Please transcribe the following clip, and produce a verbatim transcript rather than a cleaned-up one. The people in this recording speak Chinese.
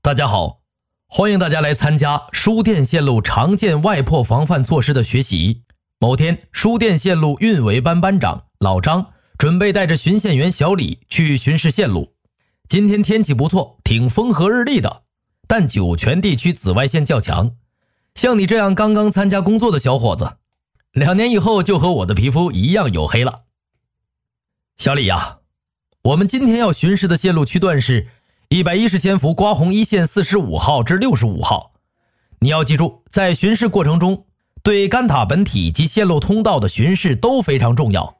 大家好，欢迎大家来参加输电线路常见外破防范措施的学习。某天，输电线路运维班班长老张准备带着巡线员小李去巡视线路。今天天气不错，挺风和日丽的，但酒泉地区紫外线较强。像你这样刚刚参加工作的小伙子，两年以后就和我的皮肤一样黝黑了。小李呀，我们今天要巡视的线路区段是一百一十千伏刮红一线四十五号至六十五号。你要记住，在巡视过程中，对干塔本体及线路通道的巡视都非常重要。